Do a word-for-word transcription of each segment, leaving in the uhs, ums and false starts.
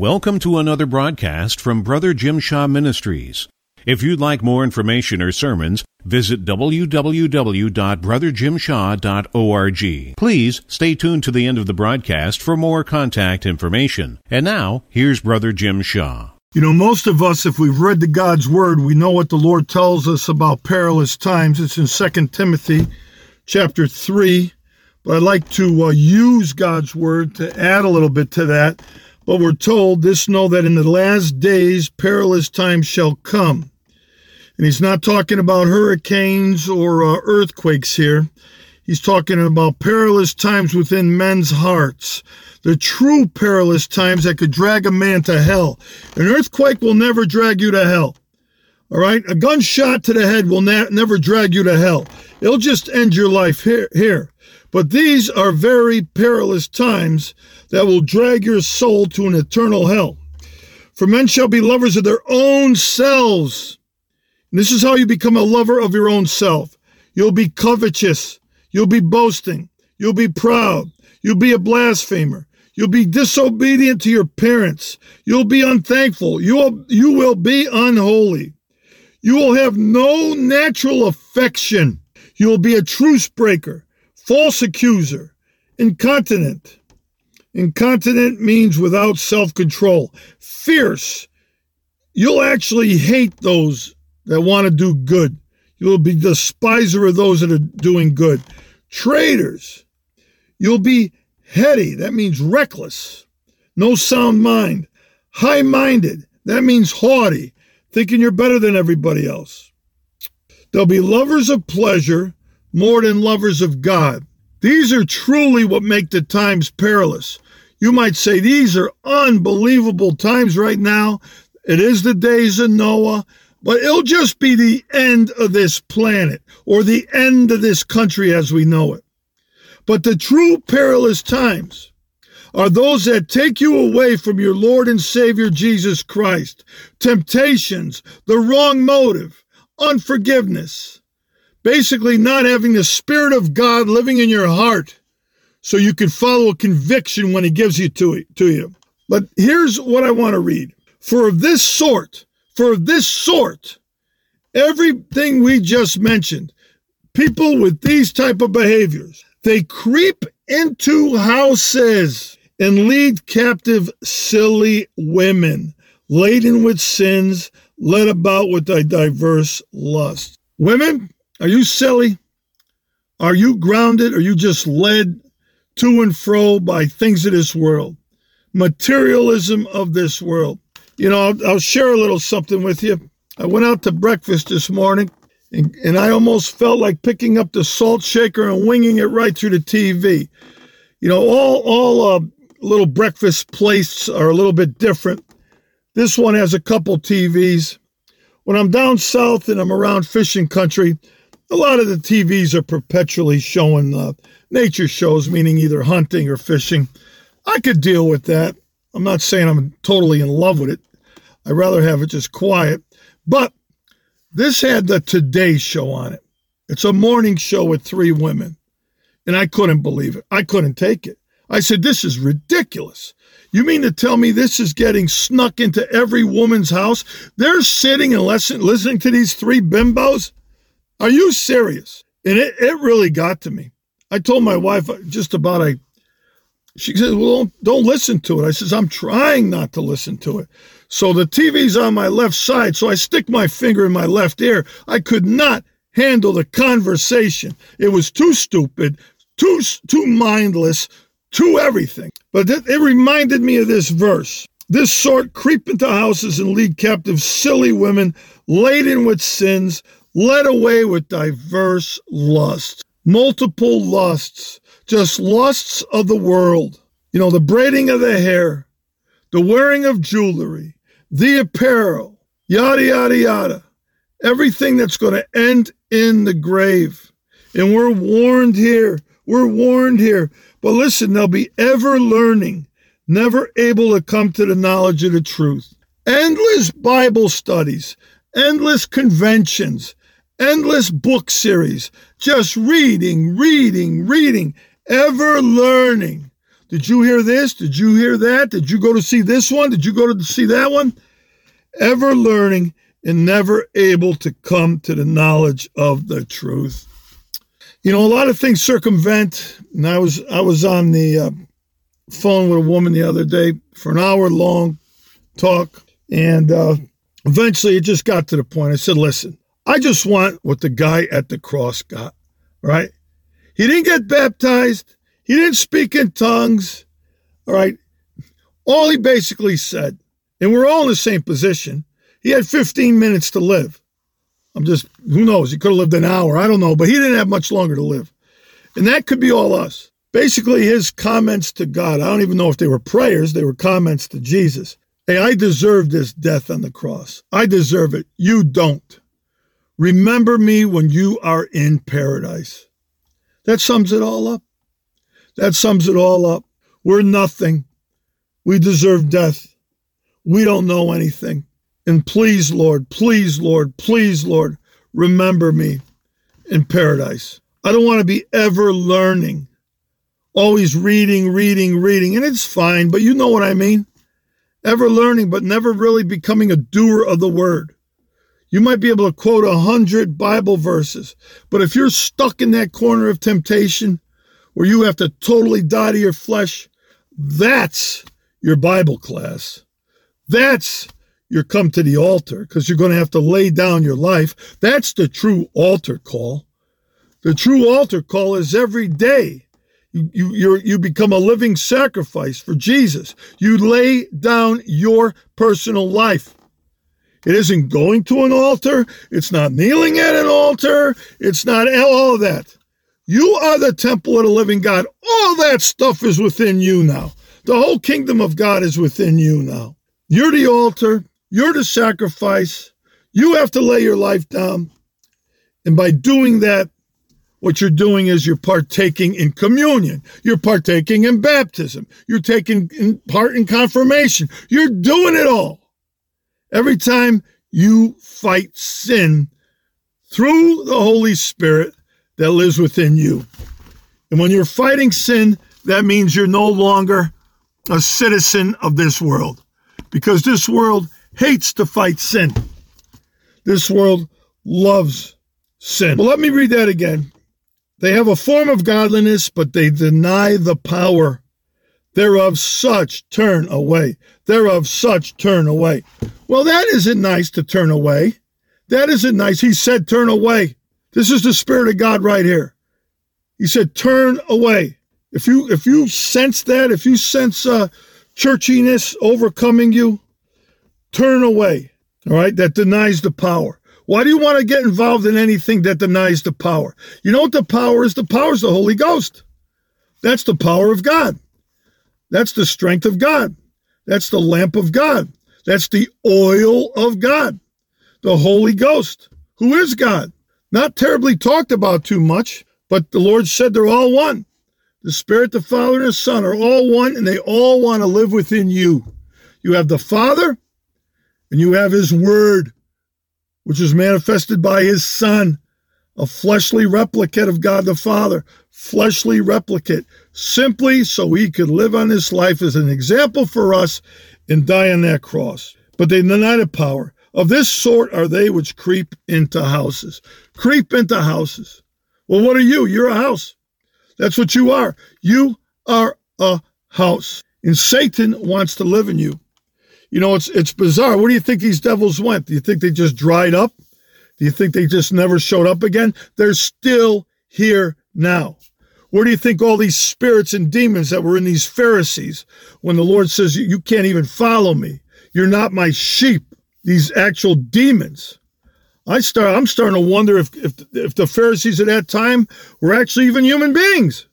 Welcome to another broadcast from Brother Jim Shaw Ministries. If you'd like more information or sermons, visit w w w dot brother jim shaw dot org. Please stay tuned to the end of the broadcast for more contact information. And now, here's Brother Jim Shaw. You know, most of us, if we've read the God's Word, we know what the Lord tells us about perilous times. It's in Second Timothy chapter three. But I'd like to uh, use God's Word to add a little bit to that. But we're told this, know that in the last days perilous times shall come. And he's not talking about hurricanes or uh, earthquakes here. He's talking about perilous times within men's hearts. The true perilous times that could drag a man to hell. An earthquake will never drag you to hell. All right? A gunshot to the head will na- never drag you to hell. It'll just end your life here. here. But these are very perilous times that will drag your soul to an eternal hell. For men shall be lovers of their own selves. And this is how you become a lover of your own self. You'll be covetous. You'll be boasting. You'll be proud. You'll be a blasphemer. You'll be disobedient to your parents. You'll be unthankful. You will, you will be unholy. You will have no natural affection. You will be a truce breaker, false accuser, incontinent. Incontinent means without self-control. Fierce. You'll actually hate those that want to do good. You'll be despiser of those that are doing good. Traitors. You'll be heady. That means reckless. No sound mind. High-minded. That means haughty, thinking you're better than everybody else. They'll be lovers of pleasure more than lovers of God. These are truly what make the times perilous. You might say these are unbelievable times right now. It is the days of Noah, but it'll just be the end of this planet or the end of this country as we know it. But the true perilous times are those that take you away from your Lord and Savior Jesus Christ. Temptations, the wrong motive, unforgiveness. Basically, not having the Spirit of God living in your heart so you can follow a conviction when he gives it to, it, to you. But here's what I want to read. For of this sort, for of this sort, everything we just mentioned, people with these type of behaviors, they creep into houses and lead captive silly women, laden with sins, led about with thy diverse lusts. Women, are you silly? Are you grounded? Are you just led to and fro by things of this world? Materialism of this world. You know, I'll, I'll share a little something with you. I went out to breakfast this morning, and, and I almost felt like picking up the salt shaker and winging it right through the T V. You know, all, all uh, little breakfast places are a little bit different. This one has a couple T Vs. When I'm down south and I'm around fishing country, a lot of the T Vs are perpetually showing uh, nature shows, meaning either hunting or fishing. I could deal with that. I'm not saying I'm totally in love with it. I'd rather have it just quiet. But this had the Today Show on it. It's a morning show with three women. And I couldn't believe it. I couldn't take it. I said, this is ridiculous. You mean to tell me this is getting snuck into every woman's house? They're sitting and listen, listening to these three bimbos? Are you serious? And it, it really got to me. I told my wife just about, I, she said, well, don't, don't listen to it. I says, I'm trying not to listen to it. So the T V's on my left side, so I stick my finger in my left ear. I could not handle the conversation. It was too stupid, too, too mindless, too everything. But it, it reminded me of this verse. This sort creep into houses and lead captive silly women, laden with sins, led away with diverse lusts, multiple lusts, just lusts of the world. You know, the braiding of the hair, the wearing of jewelry, the apparel, yada, yada, yada. Everything that's going to end in the grave. And we're warned here. We're warned here. But listen, they'll be ever learning, never able to come to the knowledge of the truth. Endless Bible studies, endless conventions, endless book series, just reading, reading, reading, ever learning. Did you hear this? Did you hear that? Did you go to see this one? Did you go to see that one? Ever learning and never able to come to the knowledge of the truth. You know, a lot of things circumvent, and I was I was on the uh, phone with a woman the other day for an hour-long talk, and uh, eventually it just got to the point. I said, listen, I just want what the guy at the cross got, right? He didn't get baptized. He didn't speak in tongues, all right? All he basically said, and we're all in the same position, he had fifteen minutes to live. I'm just, who knows? He could have lived an hour. I don't know, but he didn't have much longer to live. And that could be all us. Basically, his comments to God, I don't even know if they were prayers, they were comments to Jesus. Hey, I deserve this death on the cross. I deserve it. You don't. Remember me when you are in paradise. That sums it all up. That sums it all up. We're nothing. We deserve death. We don't know anything. And please, Lord, please, Lord, please, Lord, remember me in paradise. I don't want to be ever learning, always reading, reading, reading, and it's fine, but you know what I mean. Ever learning, but never really becoming a doer of the word. You might be able to quote a hundred Bible verses, but if you're stuck in that corner of temptation where you have to totally die to your flesh, that's your Bible class. That's your come to the altar, because you're going to have to lay down your life. That's the true altar call. The true altar call is every day. You, you, you're, you become a living sacrifice for Jesus. You lay down your personal life. It isn't going to an altar. It's not kneeling at an altar. It's not all of that. You are the temple of the living God. All that stuff is within you now. The whole kingdom of God is within you now. You're the altar. You're the sacrifice. You have to lay your life down. And by doing that, what you're doing is you're partaking in communion. You're partaking in baptism. You're taking in part in confirmation. You're doing it all. Every time you fight sin through the Holy Spirit that lives within you. And when you're fighting sin, that means you're no longer a citizen of this world. Because this world hates to fight sin. This world loves sin. Well, let me read that again. They have a form of godliness, but they deny the power thereof. Such turn away. Thereof such turn away. Well, that isn't nice to turn away. That isn't nice. He said turn away. This is the Spirit of God right here. He said turn away. If you if you sense that, if you sense uh, churchiness overcoming you, turn away, all right? That denies the power. Why do you want to get involved in anything that denies the power? You know what the power is? The power is the Holy Ghost. That's the power of God. That's the strength of God. That's the lamp of God. That's the oil of God. The Holy Ghost, who is God. Not terribly talked about too much, but the Lord said they're all one. The Spirit, the Father, and the Son are all one, and they all want to live within you. You have the Father, and you have his word, which is manifested by his Son, a fleshly replicate of God the Father, fleshly replicate, simply so he could live on this life as an example for us and die on that cross. But they deny the power. Of this sort are they which creep into houses. Creep into houses. Well, what are you? You're a house. That's what you are. You are a house. And Satan wants to live in you. You know, it's it's bizarre. Where do you think these devils went? Do you think they just dried up? Do you think they just never showed up again? They're still here now. Where do you think all these spirits and demons that were in these Pharisees, when the Lord says, you can't even follow me, you're not my sheep, these actual demons? I start, I'm starting to wonder if, if, if the Pharisees at that time were actually even human beings.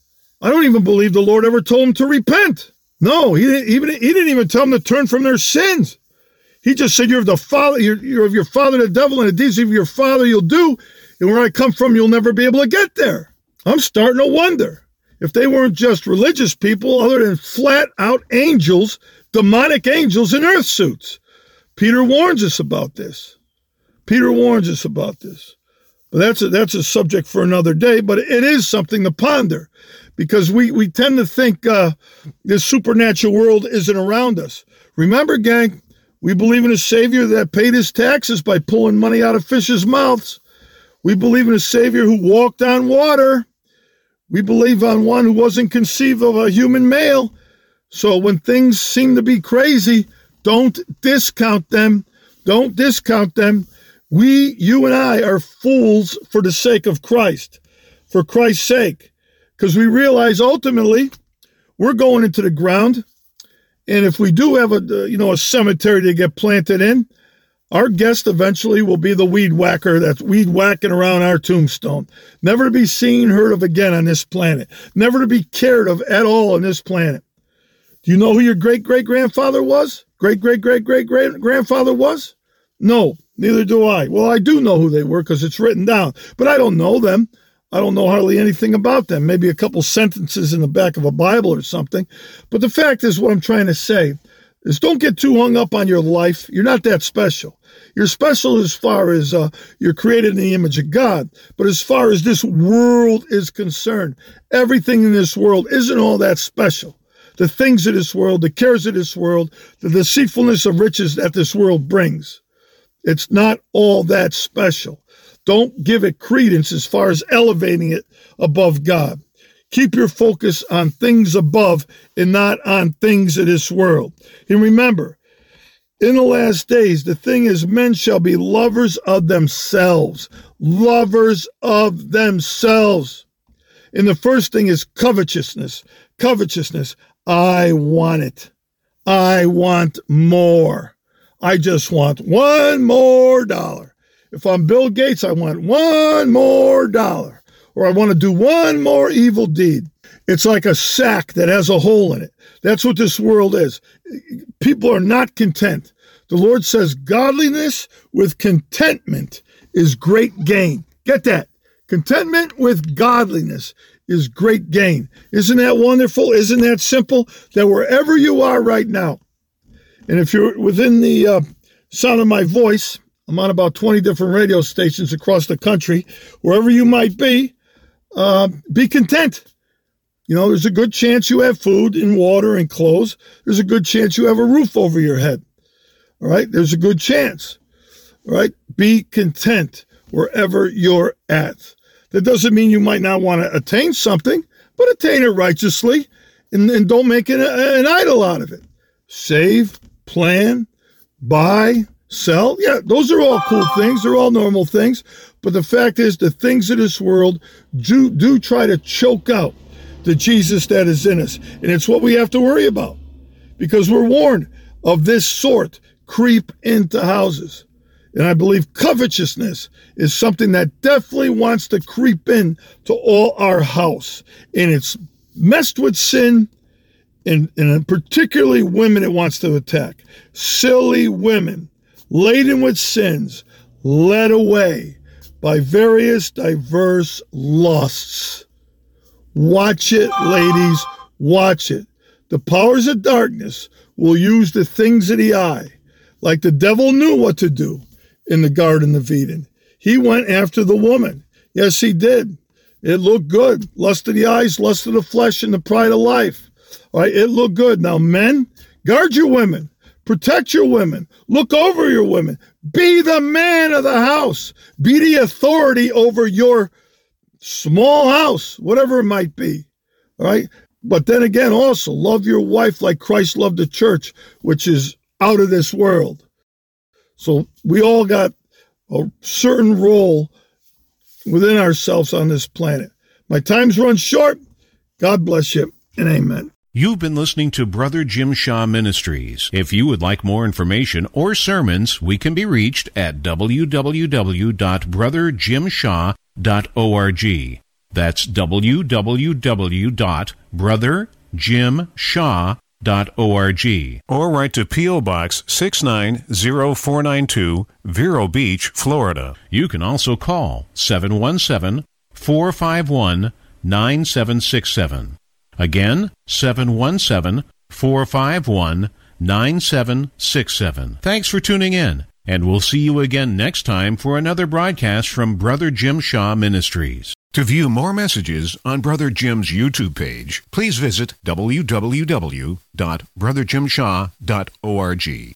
I don't even believe the Lord ever told them to repent. No, he didn't even, he didn't even tell them to turn from their sins. He just said, you're of the father, you're, you're of your father, the devil, and the deeds of your father you'll do. And where I come from, you'll never be able to get there. I'm starting to wonder if they weren't just religious people other than flat out angels, demonic angels in earth suits. Peter warns us about this. Peter warns us about this. But that's a, that's a subject for another day, but it is something to ponder. because we, we tend to think uh, this supernatural world isn't around us. Remember, gang, we believe in a Savior that paid his taxes by pulling money out of fish's mouths. We believe in a Savior who walked on water. We believe on one who wasn't conceived of a human male. So when things seem to be crazy, don't discount them. Don't discount them. We, you and I, are fools for the sake of Christ, for Christ's sake, because we realize ultimately we're going into the ground. And if we do have a, you know, a cemetery to get planted in, our guest eventually will be the weed whacker that's weed whacking around our tombstone. Never to be seen, heard of again on this planet. Never to be cared of at all on this planet. Do you know who your great-great-grandfather was? Great-great-great-great-grandfather was? No, neither do I. Well, I do know who they were because it's written down, but I don't know them. I don't know hardly anything about them. Maybe a couple sentences in the back of a Bible or something. But the fact is, what I'm trying to say is don't get too hung up on your life. You're not that special. You're special as far as uh, you're created in the image of God. But as far as this world is concerned, everything in this world isn't all that special. The things of this world, the cares of this world, the deceitfulness of riches that this world brings, it's not all that special. Don't give it credence as far as elevating it above God. Keep your focus on things above and not on things of this world. And remember, in the last days, the thing is, men shall be lovers of themselves. Lovers of themselves. And the first thing is covetousness. Covetousness. I want it. I want more. I just want one more dollar. If I'm Bill Gates, I want one more dollar. Or I want to do one more evil deed. It's like a sack that has a hole in it. That's what this world is. People are not content. The Lord says godliness with contentment is great gain. Get that? Contentment with godliness is great gain. Isn't that wonderful? Isn't that simple? That wherever you are right now, and if you're within the uh, sound of my voice, I'm on about twenty different radio stations across the country, wherever you might be, uh, be content. You know, there's a good chance you have food and water and clothes. There's a good chance you have a roof over your head. All right? There's a good chance. All right? Be content wherever you're at. That doesn't mean you might not want to attain something, but attain it righteously and, and don't make it a, an idol out of it. Save, plan, buy, sell. Yeah, those are all cool things. They're all normal things. But the fact is, the things of this world do, do try to choke out the Jesus that is in us. And it's what we have to worry about because we're warned of this sort creep into houses. And I believe covetousness is something that definitely wants to creep in to all our house. And it's messed with sin, and, and particularly women it wants to attack. Silly women, laden with sins, led away by various diverse lusts. Watch it, ladies, watch it. The powers of darkness will use the things of the eye, like the devil knew what to do in the Garden of Eden. He went after the woman. Yes, he did. It looked good. Lust of the eyes, lust of the flesh, and the pride of life. All right, it looked good. Now, men, guard your women. Protect your women. Look over your women. Be the man of the house. Be the authority over your small house, whatever it might be. All right? But then again, also, love your wife like Christ loved the church, which is out of this world. So we all got a certain role within ourselves on this planet. My time's run short. God bless you, and amen. You've been listening to Brother Jim Shaw Ministries. If you would like more information or sermons, we can be reached at w w w dot brother jim shaw dot org. That's w w w dot brother jim shaw dot org. Or write to P O. Box six nine zero four nine two, Vero Beach, Florida. You can also call seven one seven, four five one, nine seven six seven. Again, seven one seven, four five one, nine seven six seven. Thanks for tuning in, and we'll see you again next time for another broadcast from Brother Jim Shaw Ministries. To view more messages on Brother Jim's YouTube page, please visit w w w dot brother jim shaw dot org.